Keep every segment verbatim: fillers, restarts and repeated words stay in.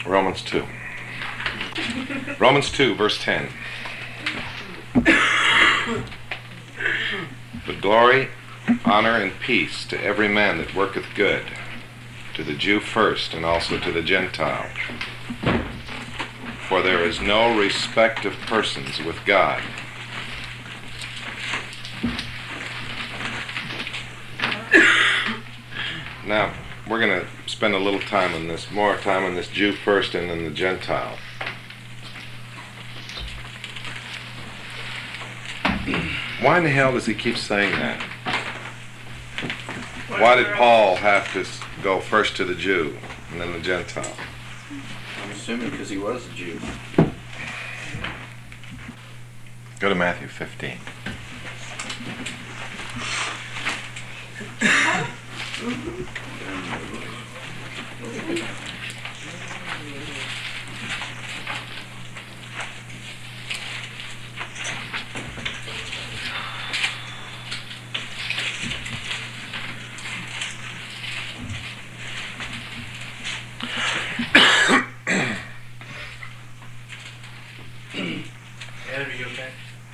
Romans two. Romans two, verse ten. But glory, honor, and peace to every man that worketh good, to the Jew first, and also to the Gentile. For there is no respect of persons with God. Now, we're going to spend a little time on this, more time on this Jew first and then the Gentile. Why in the hell does he keep saying that? Why did Paul have to go first to the Jew and then the Gentile? I'm assuming because he was a Jew. Go to Matthew fifteen. Adam, are you okay?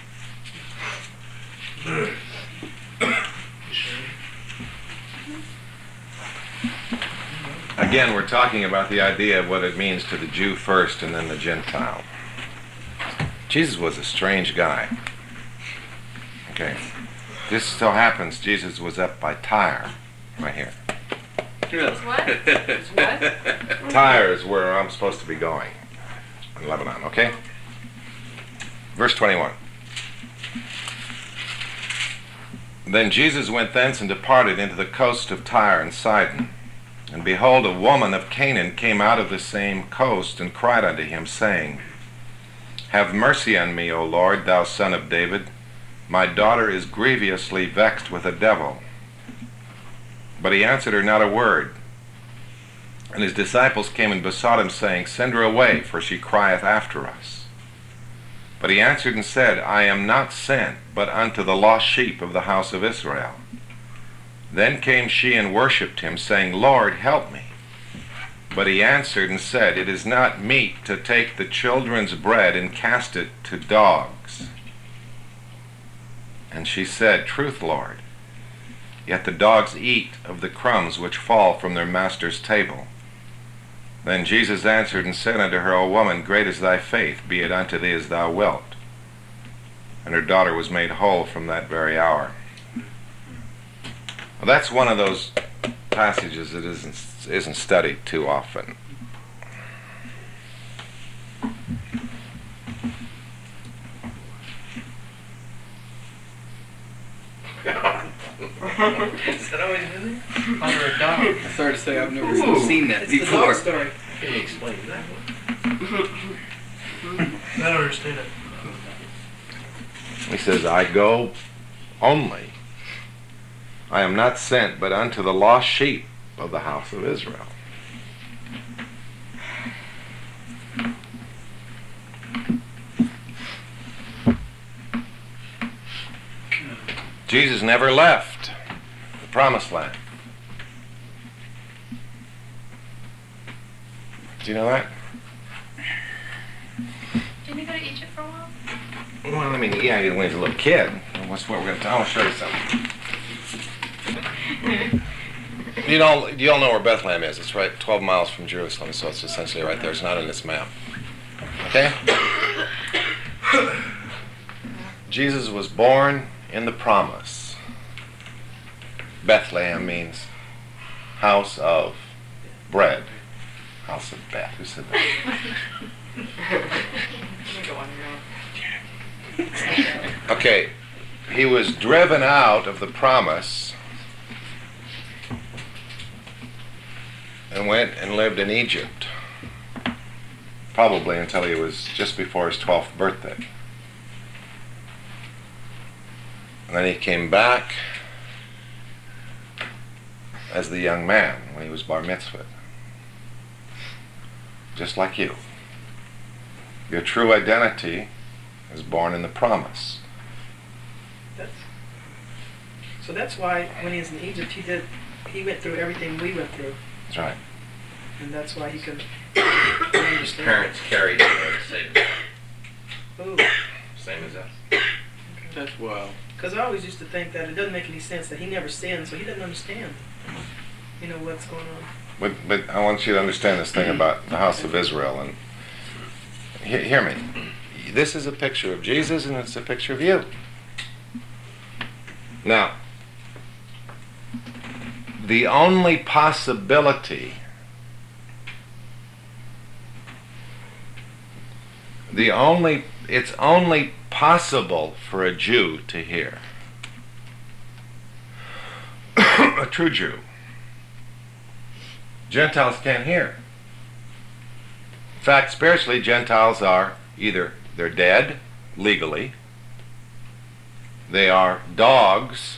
Again, we're talking about the idea of what it means to the Jew first and then the Gentile. Jesus was a strange guy. Okay. This so happens Jesus was up by Tyre, right here. It's what? It's what? Tyre is where I'm supposed to be going, in Lebanon, okay? Verse twenty-one. Then Jesus went thence and departed into the coast of Tyre and Sidon. And behold, a woman of Canaan came out of the same coast, and cried unto him, saying, Have mercy on me, O Lord, thou son of David. My daughter is grievously vexed with a devil. But he answered her not a word. And his disciples came and besought him, saying, Send her away, for she crieth after us. But he answered and said, I am not sent, but unto the lost sheep of the house of Israel. Then came she and worshipped him, saying, Lord, help me. But he answered and said, It is not meet to take the children's bread and cast it to dogs. And she said, Truth, Lord. Yet the dogs eat of the crumbs which fall from their master's table. Then Jesus answered and said unto her, O woman, great is thy faith, be it unto thee as thou wilt. And her daughter was made whole from that very hour. Well, that's one of those passages that isn't isn't studied too often. Is that always been there? Under a dog. I'm sorry to say I've never Ooh, seen that it's the before. dog story. Can you explain that one? I don't understand it. He says, I go only. I am not sent, but unto the lost sheep of the house of Israel. Jesus never left the promised land. Do you know that? Didn't you go to Egypt for a while? Well, I mean, yeah, when he was a little kid. What's what we're going to tell? I'll show you something. You know, you all know where Bethlehem is. It's right twelve miles from Jerusalem, so it's essentially right there. It's not on this map. Okay? Jesus was born in the promise. Bethlehem means house of bread. House of Beth. Who said that? Okay. He was driven out of the promise and went and lived in Egypt, probably until he was just before his twelfth birthday. And then he came back as the young man when he was bar mitzvah. Just like you. Your true identity is born in the promise. That's, so that's why when he was in Egypt, he did. He went through everything we went through. That's right. and that's why he can His understand. parents carried him there to save him. Ooh. Same as us. That's wild. Because I always used to think that it doesn't make any sense that he never sinned, so he doesn't understand, you know, what's going on. But, but I want you to understand this thing about the house of Israel. And he, hear me. This is a picture of Jesus, and it's a picture of you. Now, the only possibility, the only, it's only possible for a Jew to hear. A true Jew. Gentiles can't hear. In fact, spiritually, Gentiles are either they're dead legally, they are dogs,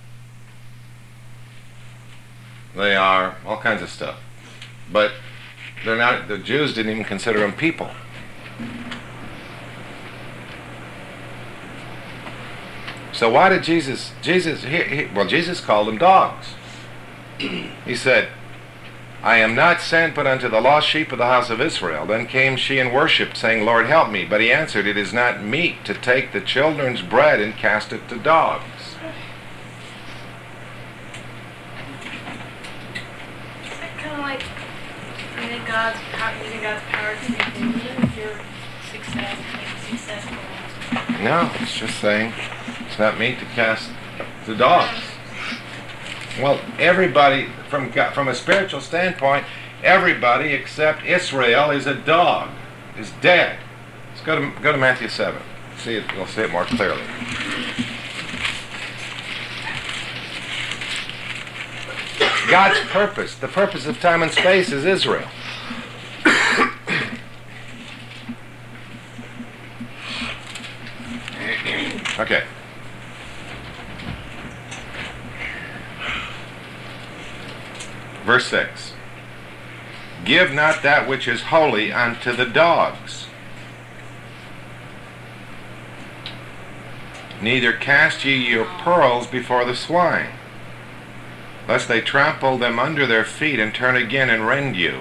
they are all kinds of stuff. But they're not. The Jews didn't even consider them people. So why did Jesus? Jesus, he, he, well, Jesus called them dogs. He said, I am not sent but unto the lost sheep of the house of Israel. Then came she and worshipped, saying, Lord, help me. But he answered, it is not meet to take the children's bread and cast it to dogs. Is that kind of like using God's power, using God's power to make things if you're success, make successful? No, it's just saying it's not meet to cast to dogs. Well, everybody, from from a spiritual standpoint, everybody except Israel is a dog, is dead. Let's go to go to Matthew seven. See it, we'll see it more clearly. God's purpose, the purpose of time and space, is Israel. Okay. Verse six. Give not that which is holy unto the dogs, neither cast ye your pearls before the swine, lest they trample them under their feet and turn again and rend you.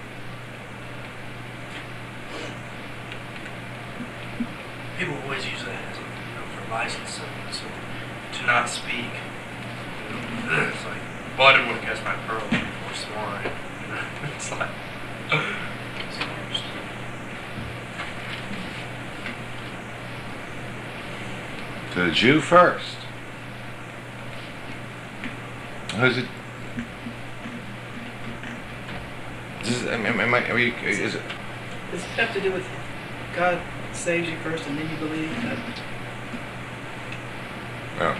People always use that as a, you know, for license, so, so to not speak. You know, it's like, well, I didn't want to cast my pearl before swine. You know, it's like, it's interesting. To the Jew first. Who's it? Is, it- am, am I, are you, is it? Does it have to do with God saves you first and then you believe that? No.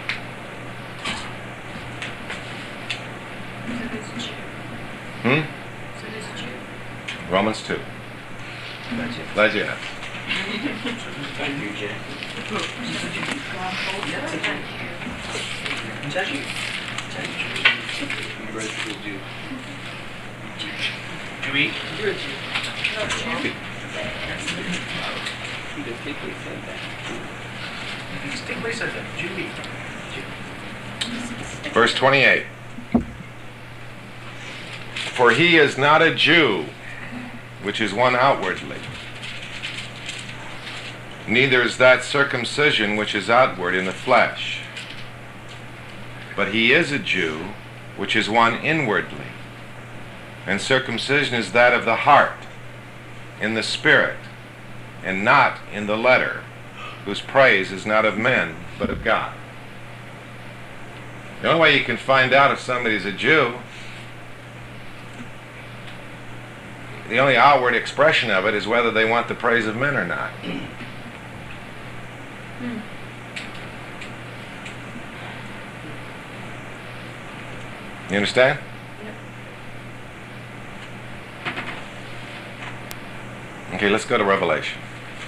So who's a Jew? Hmm? So who's a Jew? Romans two. Gotcha. Glad you asked. Thank you, Jack. Jackie. You read for you. Do we? You're a Jew. He distinctly said that. He distinctly said that. Jewy. Verse twenty-eight. For he is not a Jew, which is one outwardly, neither is that circumcision which is outward in the flesh, but he is a Jew, which is one inwardly. And circumcision is that of the heart, in the spirit, and not in the letter, whose praise is not of men, but of God. The only way you can find out if somebody's a Jew, the only outward expression of it is whether they want the praise of men or not. You understand? Okay, let's go to Revelation.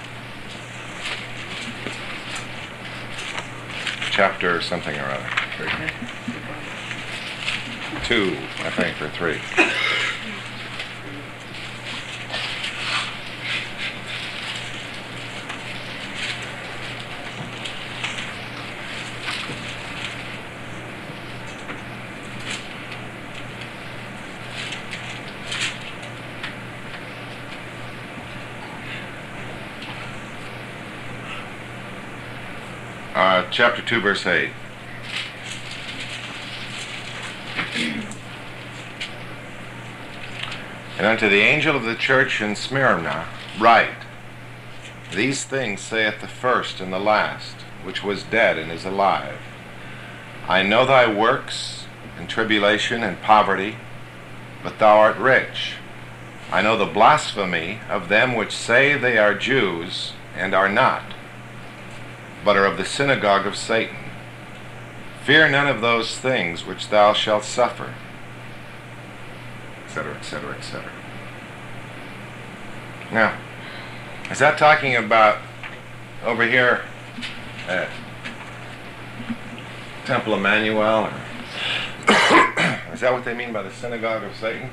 Chapter something or other. Two, I think, or three. uh, chapter two, verse eight. And unto the angel of the church in Smyrna write, These things saith the first and the last, which was dead and is alive. I know thy works, and tribulation, and poverty, but thou art rich. I know the blasphemy of them which say they are Jews, and are not, but are of the synagogue of Satan. Fear none of those things which thou shalt suffer, etc., etc., et cetera. Now, is that talking about over here at Temple Emmanuel? Or is that what they mean by the synagogue of Satan?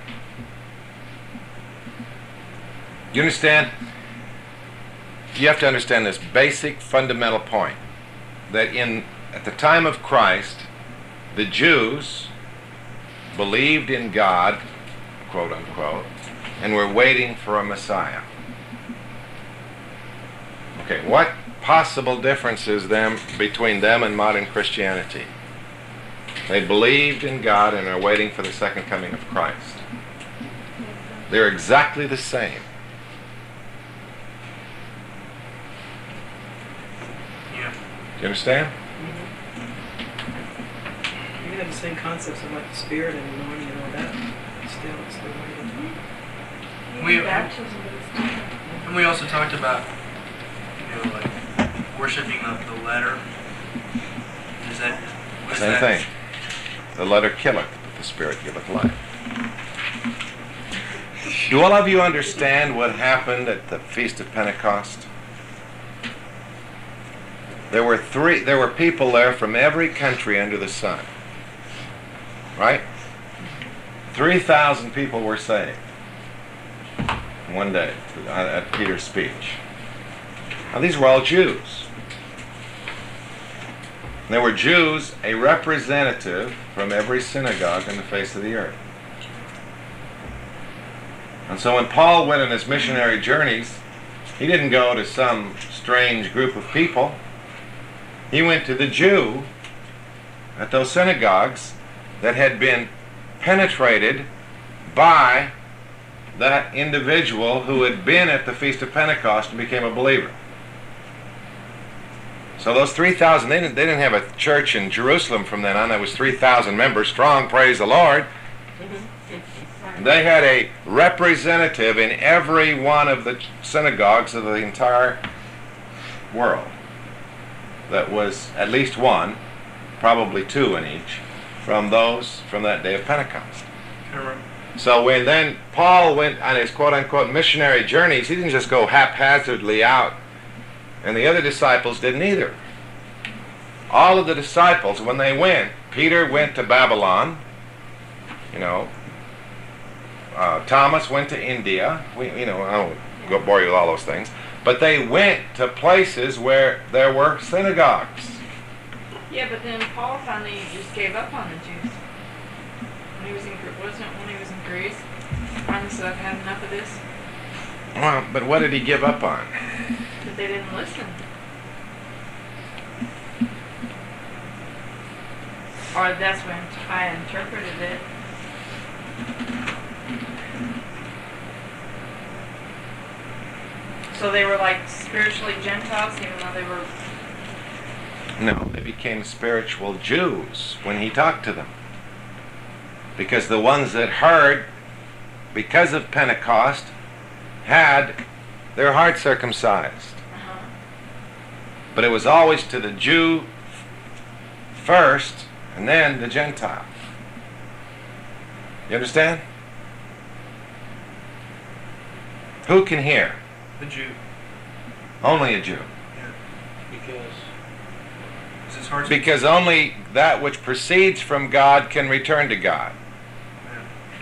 You understand? You have to understand this basic fundamental point, that in at the time of Christ, the Jews believed in God, quote unquote, and were waiting for a Messiah. Okay, what possible difference is them between them and modern Christianity? They believed in God and are waiting for the second coming of Christ. They're exactly the same. Yeah. Do you understand? You can have the same concepts of like the spirit and anointing and all that. Still, it's the way. We, Baptism is different. and we also talked about, you know, like worshiping the, the letter. Is that what is Same that? thing. The letter killeth, but the spirit giveth life. Do all of you understand what happened at the Feast of Pentecost? There were three. There were people there from every country under the sun. Right? Three thousand people were saved in one day at Peter's speech. Now these were all Jews. There were Jews, a representative from every synagogue on the face of the earth. And so when Paul went on his missionary journeys, he didn't go to some strange group of people. He went to the Jew at those synagogues that had been penetrated by that individual who had been at the Feast of Pentecost and became a believer. So those three thousand, they didn't, they didn't have a church in Jerusalem from then on. That was three thousand members strong, praise the Lord. They had a representative in every one of the synagogues of the entire world. That was at least one, probably two in each, from those from that day of Pentecost. So when then Paul went on his quote-unquote missionary journeys, he didn't just go haphazardly out, and the other disciples didn't either. All of the disciples, when they went, Peter went to Babylon, you know, uh, Thomas went to India, we, you know, I won't go bore you with all those things, but they went to places where there were synagogues. Yeah, but then Paul finally just gave up on the Jews. When he was in, wasn't it when he was in Greece? Finally said, I've had enough of this. Well, but what did he give up on? But they didn't listen. Or that's when I interpreted it. So they were like spiritually Gentiles, even though they were... No, they became spiritual Jews when he talked to them. Because the ones that heard, because of Pentecost, had their heart circumcised. Uh-huh. But it was always to the Jew first, and then the Gentile. You understand? Who can hear? The Jew. Only a Jew. Because Is it hard to Because only that which proceeds from God can return to God. Yeah.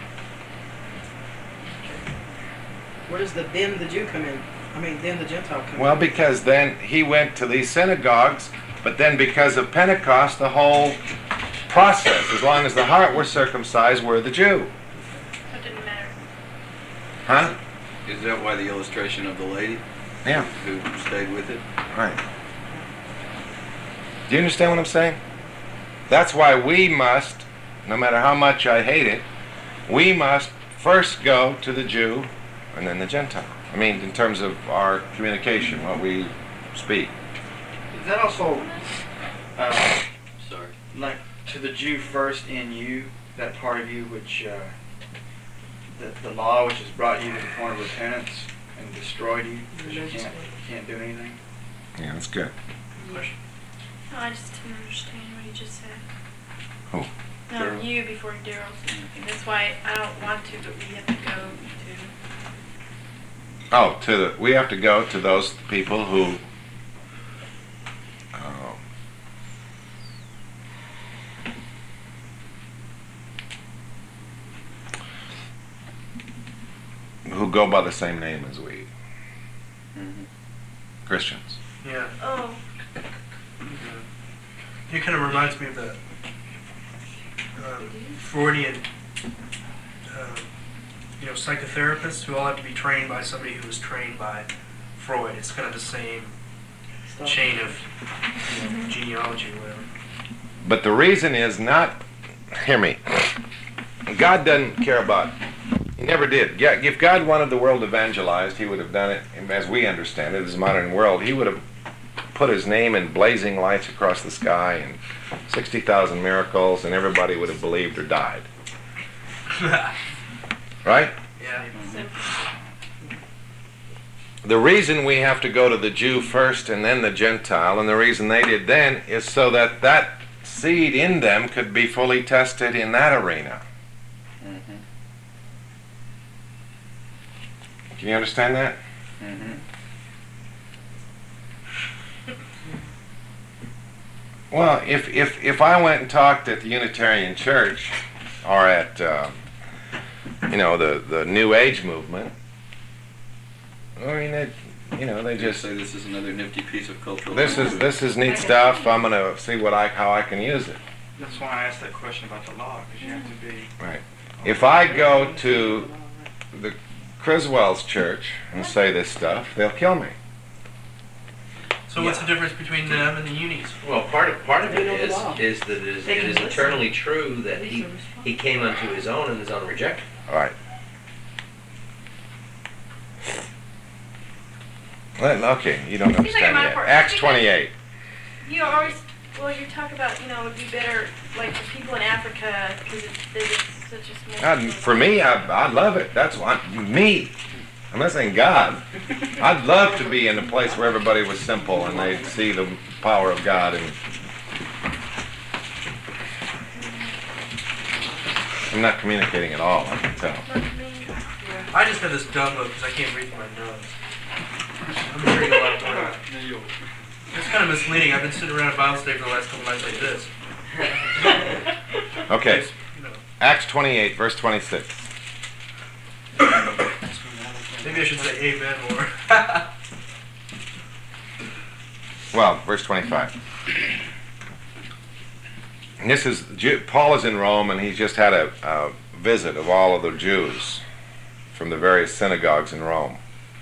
Where does the then the Jew come in? I mean, then the Gentile come Well, in. because then he went to these synagogues, but then because of Pentecost, the whole process, as long as the heart were circumcised, were the Jew. So it didn't matter. Huh? is that why the illustration of the lady Yeah, who stayed with it? right. Do you understand what I'm saying? That's why we must, no matter how much I hate it, we must first go to the Jew and then the Gentile. I mean, in terms of our communication, what we speak. Is that also uh, Sorry. like to the Jew first in you, that part of you which uh, the, the law which has brought you to the point of repentance and destroyed you because you can't, can't do anything? Yeah, that's good. No, I just didn't understand what he just said. Who? No, Daryl. you before Daryl said anything. That's why I don't want to, but we have to go to. Oh, to the, we have to go to those people who uh, who go by the same name as we, Mm-hmm. Christians. Yeah. Oh. It kind of reminds me of the um, Freudian, uh, you know, psychotherapists who all have to be trained by somebody who was trained by Freud. It's kind of the same chain of you know, genealogy or whatever. But the reason is not, hear me, God doesn't care about, he never did. Yeah, if God wanted the world evangelized, he would have done it, as we understand it, as modern world, he would have put his name in blazing lights across the sky and sixty thousand miracles, and everybody would have believed or died. Right? Yeah. The reason we have to go to the Jew first and then the Gentile, and the reason they did then, is so that that seed in them could be fully tested in that arena. Mm-hmm. Can you understand that? Mm-hmm. Well, if, if, if I went and talked at the Unitarian Church or at, uh, you know, the, the New Age movement, I mean, they, you know, they Just just, say this is another nifty piece of cultural. this is this is neat stuff. I'm gonna see what I how I can use it. That's why I asked that question about the law, because you have to be. Right. If I go to the Criswell's church and say this stuff, they'll kill me. So what's the difference between them and the unis? Well, part of part of They it know the is law. is that it is, They it can is listen. eternally true that he he came unto his own and his own rejected him. All right. Well, okay, you don't Seems like understand a yet. metaphor. Acts Because- twenty-eight. You always, well, you talk about, you know, it would be better, like, for people in Africa, because it's, it's such a small. God, for me, I, I love it. That's why me. I'm not saying God. I'd love to be in a place where everybody was simple and they'd see the power of God. And I'm not communicating at all, I can tell. I just have this dumb look because I can't breathe through my nose. I'm sure you'll have to. It's kind of misleading. I've been sitting around a Bible study for the last couple nights like this. Okay, It's, you know, Acts twenty-eight, verse twenty-six. maybe I should say amen more. Well, verse twenty-five. And this is, Ju- Paul is in Rome and he's just had a, a visit of all of the Jews from the various synagogues in Rome.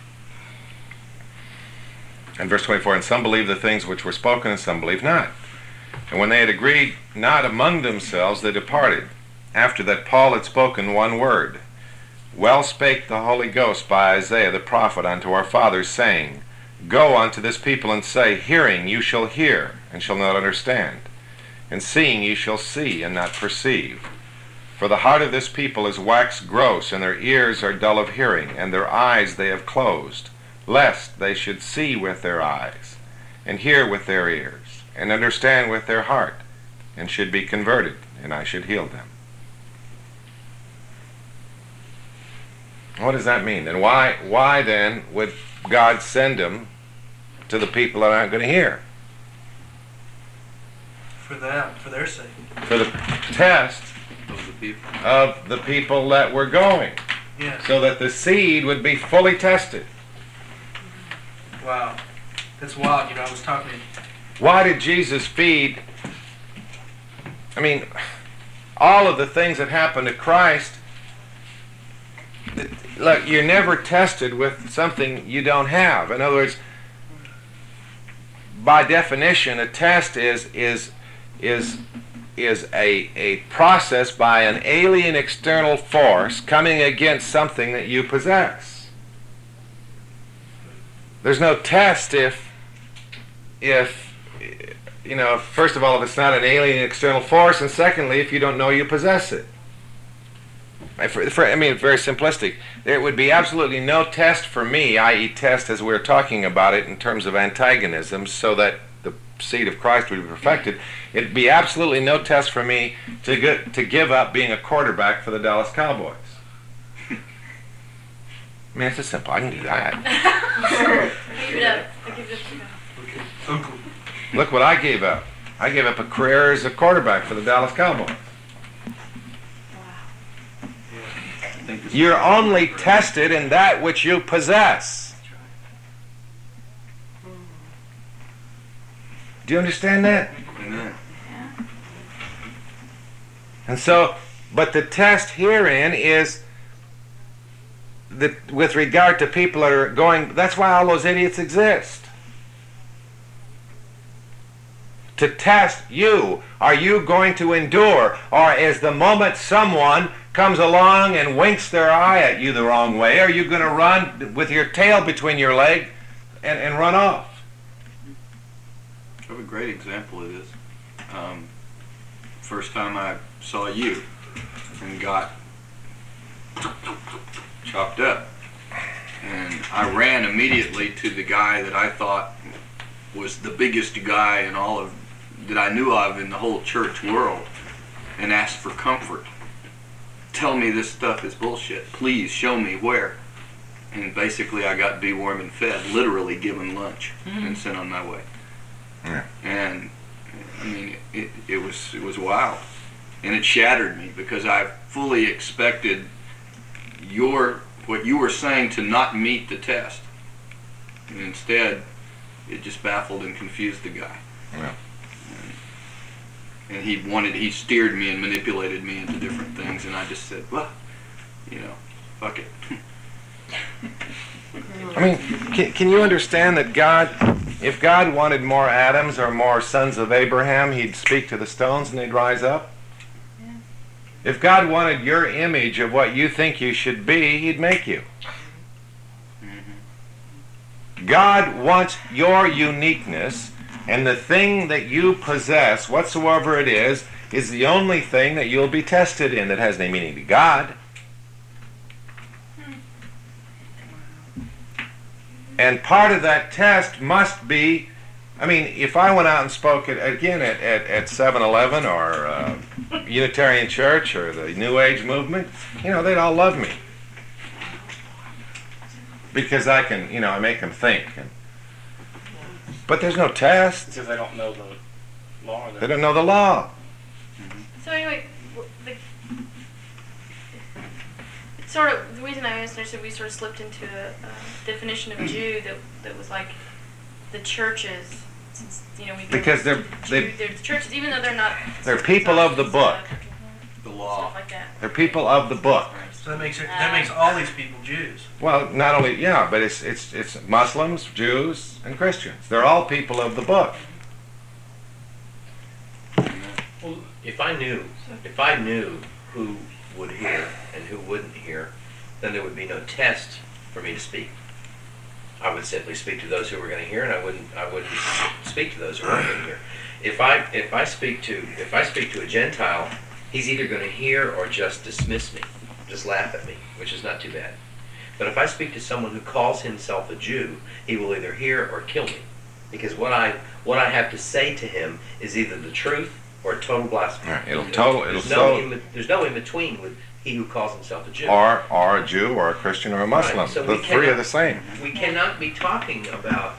And verse twenty-four, and some believed the things which were spoken and some believed not. And when they had agreed not among themselves, they departed, after that Paul had spoken one word. Well spake the Holy Ghost by Isaiah the prophet unto our fathers, saying, Go unto this people and say, Hearing you shall hear, and shall not understand, and seeing you shall see, and not perceive. For the heart of this people is waxed gross, and their ears are dull of hearing, and their eyes they have closed, lest they should see with their eyes, and hear with their ears, and understand with their heart, and should be converted, and I should heal them. What does that mean? And why, why then would God send them to the people that aren't going to hear? For them, for their sake. For the test Of the people. of the people that were going, Yes. so that the seed would be fully tested. Wow. That's wild. You know, I was talking. Why did Jesus feed? I mean, all of the things that happened to Christ, th- look, you're never tested with something you don't have. In other words, by definition, a test is is is is a a process by an alien external force coming against something that you possess. There's no test if if you know, first of all, if it's not an alien external force, and secondly, if you don't know you possess it. For, for, I mean, very simplistic. There would be absolutely no test for me, that is test as we're talking about it in terms of antagonism, so that the seed of Christ would be perfected. It'd be absolutely no test for me to get, to give up being a quarterback for the Dallas Cowboys. I mean, it's just simple. I can do that. Give it up. I give it up to God. Okay, Uncle. Look what I gave up. I gave up a career as a quarterback for the Dallas Cowboys. You're only tested in that which you possess. Do you understand that? Amen. And so, but the test herein is that with regard to people that are going, that's why all those idiots exist. To test you. Are you going to endure? Or is the moment someone comes along and winks their eye at you the wrong way, are you going to run with your tail between your legs and, and run off? I have a great example of this. Um, first time I saw you and got chopped up, and I ran immediately to the guy that I thought was the biggest guy in all of that I knew of in the whole church world, and asked for comfort. Tell me this stuff is bullshit. Please show me where. And basically I got dewormed and fed, literally given lunch, mm-hmm. and sent on my way. Yeah. And I mean, it, it was it was wild, and it shattered me because I fully expected your what you were saying to not meet the test, and instead it just baffled and confused the guy. Yeah. And, and he wanted he steered me and manipulated me into different things, and I just said, well, you know, fuck it. I mean, can, can you understand that God, if God wanted more Adams or more sons of Abraham, he'd speak to the stones and they'd rise up? Yeah. If God wanted your image of what you think you should be, he'd make you. Mm-hmm. God wants your uniqueness, and the thing that you possess, whatsoever it is, is the only thing that you'll be tested in that has any meaning to God. And part of that test must be, I mean, if I went out and spoke, at, again, at, at, at seven eleven or uh, Unitarian Church or the New Age movement, you know, they'd all love me. Because I can, you know, I make them think. And, but there's no test. Because they don't know the law. They don't know the law. So anyway, the, sort of the reason I understood we sort of slipped into a, a definition of Jew that that was like the churches, since you know we go because they're Jew, they, they're the churches, even though they're not. They're people of the book. The law. Stuff like that. They're people of the book. So that makes it, that makes all these people Jews. Well, not only yeah, but it's it's it's Muslims, Jews, and Christians. They're all people of the book. Well, if I knew, if I knew who would hear and who wouldn't hear, then there would be no test for me to speak. I would simply speak to those who were going to hear, and I wouldn't. I wouldn't speak to those who weren't going to hear. If I if I speak to if I speak to a Gentile, he's either going to hear or just dismiss me, just laugh at me, which is not too bad. But if I speak to someone who calls himself a Jew, he will either hear or kill me, because what I what I have to say to him is either the truth or total blasphemy. Right, it'll total. It'll there's, no so, in, there's no in between with he who calls himself a Jew. Or or a Jew or a Christian or a Muslim. Right, so the we three cannot, are the same. We cannot be talking about.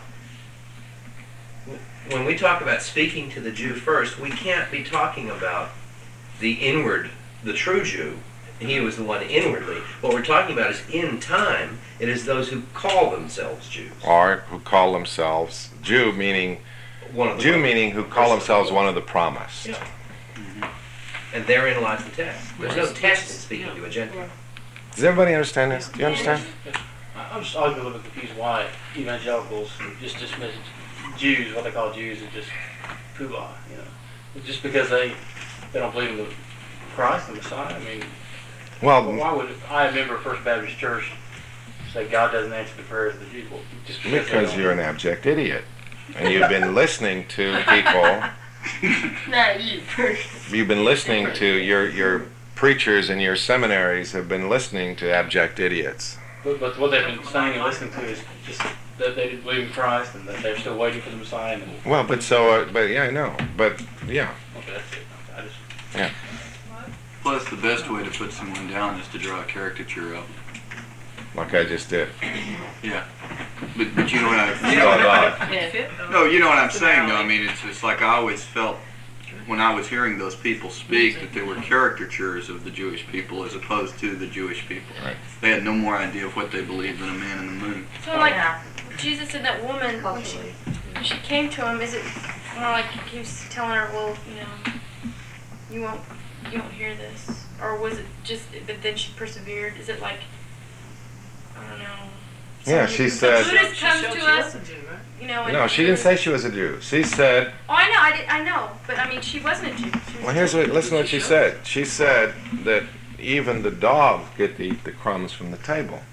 When we talk about speaking to the Jew first, we can't be talking about the inward, the true Jew. He was the one inwardly. What we're talking about is in time, it is those who call themselves Jews. Or who call themselves Jew, meaning One of the Jew one. meaning who call themselves one of the promised. Yeah. And therein lies the test. There's no test in speaking to a Gentile. Does everybody understand this? Do you understand? Uh, I'm just always been a little confused why evangelicals just dismiss Jews, what they call Jews, is just poobah, you know. It's just because they they don't believe in the Christ, the Messiah. I mean, Well, why would I, a member of First Baptist Church, say God doesn't answer the prayers of the people? Just because, they because don't- you're an abject idiot. And you've been listening to people, Not you first. you've been listening to your, your preachers in your seminaries have been listening to abject idiots. But, but what they've been saying and listening to is just that they didn't believe in Christ and that they're still waiting for the Messiah. And, Well, but so, uh, but yeah, I know. But yeah, okay, that's it. I just, yeah. Plus, the best way to put someone down is to draw a caricature of them. Like I just did. Yeah. But, but you know what I... Oh, God. Yeah. No, you know what I'm saying, though. I mean, it's it's like I always felt when I was hearing those people speak that they were caricatures of the Jewish people as opposed to the Jewish people. Right. They had no more idea of what they believed than a man in the moon. So like Jesus and that woman when she when she came to him, is it more like he was telling her, well, you know, you won't you won't hear this, or was it just but then she persevered? Is it like I don't know? Yeah, Some- she some said- Buddhist She comes showed to she us, wasn't Jew, right? you know. and- No, she didn't say she was a Jew. She said, Oh, I know, I did, I know, but I mean, she wasn't a Jew. She was well, here's what, listen to what she said. She said that even the dogs get to eat the crumbs from the table.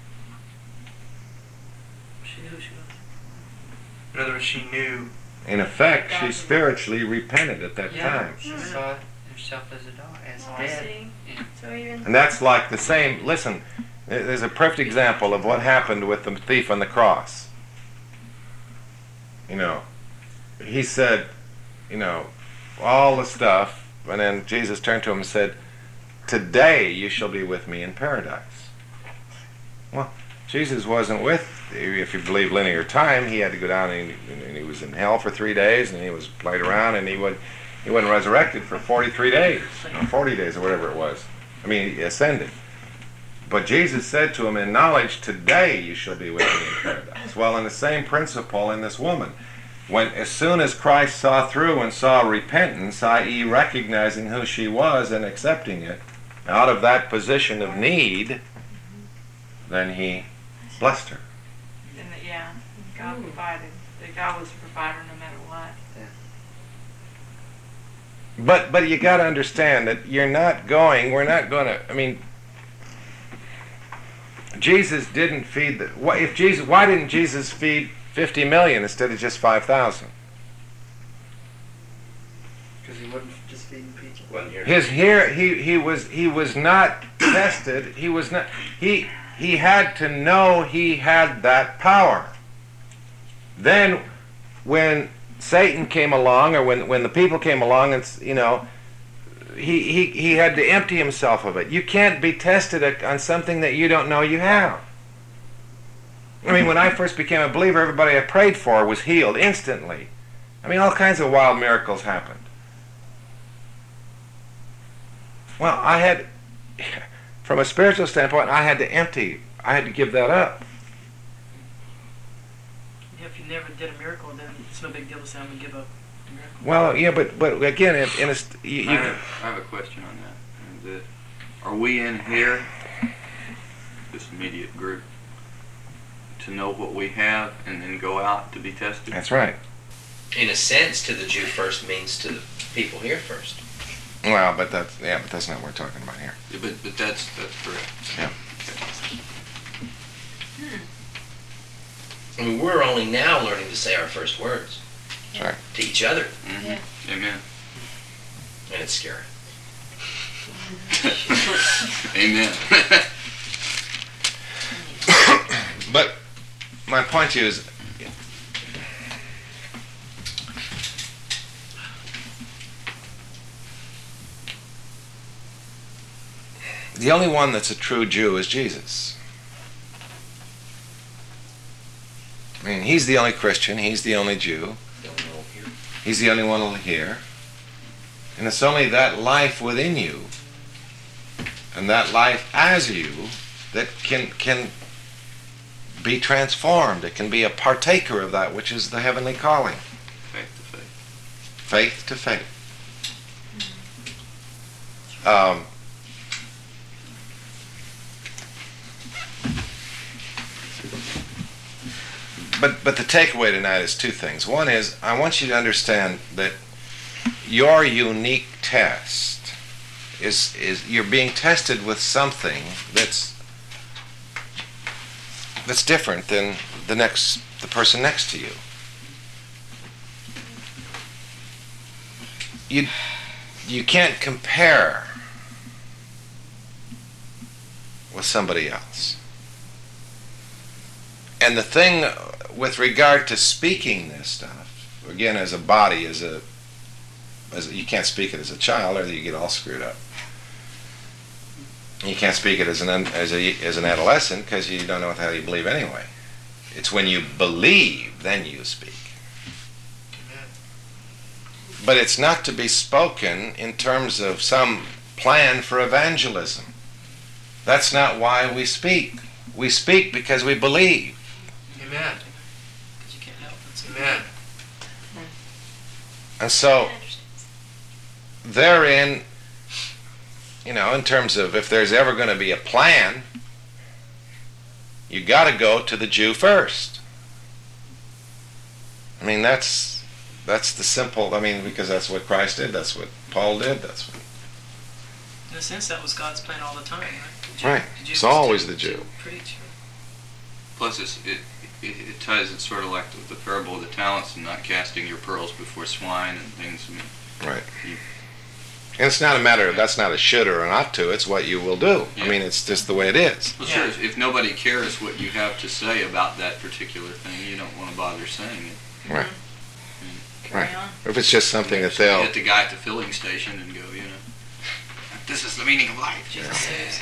She knew who she was. in other words, she knew. In effect, she spiritually repented at that Yeah. time. She saw herself as a dog, as Oh, I dead. see. Yeah. So even And that's like the same, listen, there- there's a perfect example of what happened with the thief on the cross. You know, he said, you know, all the stuff, and then Jesus turned to him and said, today you shall be with me in paradise. Well, Jesus wasn't with, if you believe linear time, he had to go down and he, and he was in hell for three days and he was played around and he would he wasn't resurrected for forty-three days, or forty days or whatever it was. I mean, he ascended. But Jesus said to him, in knowledge, today you shall be with me in paradise. Well, in the same principle in this woman, when as soon as Christ saw through and saw repentance, that is recognizing who she was and accepting it, out of that position of need, then he blessed her. And that, yeah, God provided. That God was a provider no matter what. But but you got to understand that you're not going, we're not going to, I mean, Jesus didn't feed the, why, if Jesus, why didn't Jesus feed fifty million instead of just five thousand? Because he wasn't just feeding people. Wasn't here. His here he he was he was not tested. He was not he he had to know he had that power. Then when Satan came along, or when when the people came along, and you know, he he he had to empty himself of it. You can't be tested at, on something that you don't know you have. I mean, when I first became a believer, everybody I prayed for was healed instantly. I mean, all kinds of wild miracles happened. Well, I had, from a spiritual standpoint, I had to empty. I had to give that up. Yeah, if you never did a miracle, then it's no big deal to say I'm going to give up a miracle. Well, yeah, but but again, in, in a st- you, I you, have, I have a question on that. And that are we in here, this immediate group, to know what we have and then go out to be tested? that's right. In a sense, to the Jew first means to the people here first. Well, but that's yeah, but that's not what we're talking about here. Yeah, but but that's that's correct. Yeah. I mean, we're only now learning to say our first words That's right. to each other, Mm-hmm. Yeah. Amen. and it's scary. Amen. But my point to you is, the only one that's a true Jew is Jesus. I mean, he's the only Christian, he's the only Jew, Don't know here. he's the only one who'll hear. And it's only that life within you, and that life as you, that can can be transformed. It can be a partaker of that which is the heavenly calling. Faith to faith. Faith to faith. Um, but but the takeaway tonight is two things. One is I want you to understand that your unique test is is you're being tested with something that's that's different than the next the person next to you. You you can't compare with somebody else. And the thing with regard to speaking this stuff, again, as a body, as a, as a, you can't speak it as a child, or you get all screwed up. You can't speak it as an as a as an adolescent because you don't know how you believe anyway. It's when you believe then you speak. But it's not to be spoken in terms of some plan for evangelism. That's not why we speak. We speak because we believe. Amen. Amen. And so, therein, you know, in terms of if there's ever going to be a plan, you got to go to the Jew first. I mean, that's that's the simple. I mean, because that's what Christ did. That's what Paul did. That's what. In a sense, that was God's plan all the time, right? Right. It's always the Jew. Preach. Plus, it's, it, it it ties it sort of like the, the parable of the talents and not casting your pearls before swine and things. I mean, Right. you, And it's not a matter of that's not a should or an ought to. It's what you will do. Yeah. I mean, it's just the way it is. well, sure. If, if nobody cares what you have to say about that particular thing, you don't want to bother saying it. Right. Carry Right. on. If it's just something that So you they'll. hit the guy at the filling station and go, you know, this is the meaning of life. Jesus saves.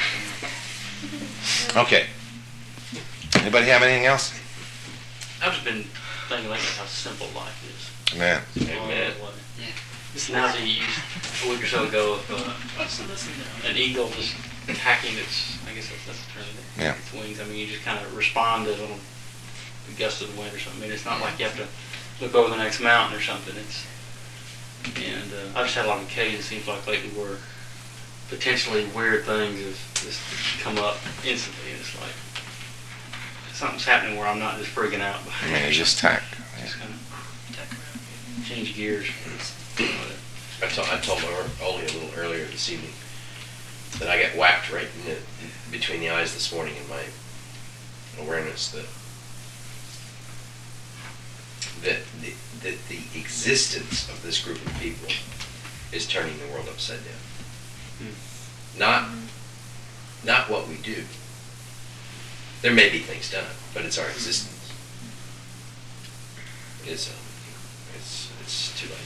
Okay. Anybody have anything else? I've just been thinking lately how simple life is. Man. Amen. This analogy you used a week or so ago of uh, an eagle just attacking its, I guess that's, that's the term, Yeah. its wings. I mean, you just kind of respond to a little gust of the wind or something. I mean, it's not like you have to look over the next mountain or something. It's And uh, I've just had a lot of occasions, it seems like lately, where potentially weird things have just come up instantly. And it's like something's happening where I'm not just freaking out. But I mean, it's just tact. just kind of change gears. I told, I told Oli a little earlier this evening that I got whacked right in the, between the eyes this morning in my awareness that that the, that the existence of this group of people is turning the world upside down. Hmm. Not not what we do. There may be things done, but it's our existence. It's um, it's it's too late.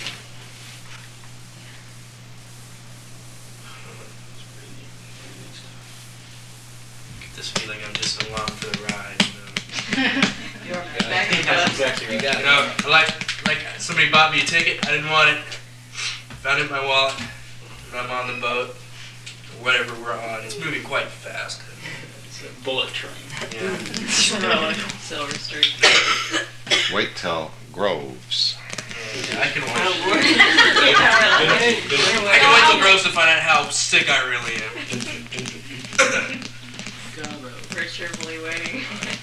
Get this feeling I'm just along for the ride. You know? You're Yeah, back in that's bus. exactly right. You got You it. know, like like somebody bought me a ticket. I didn't want it. Found it in my wallet. And I'm on the boat, or whatever we're on. It's moving quite fast. It's a bullet train. Yeah. Silver Street. Wait till Groves. Yeah, I can wait. Oh, I can wait till Gross to find out how sick I really am. We're cheerfully waiting.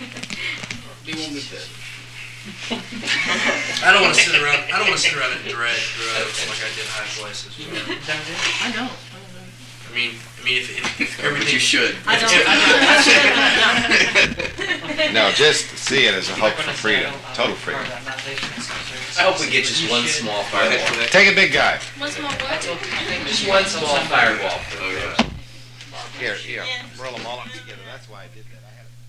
I don't want to sit around. I don't want to sit around and dread drugs like I did high places. You know? I know. I mean, I mean, if, if, if But everything you should. I know. I know. No, just see it as a hope for freedom, total freedom. I hope we get just one small firewall. Take a big guy. One small what? Just one small firewall. Oh, yeah. Here, here, roll them all up together. That's why I did that. I had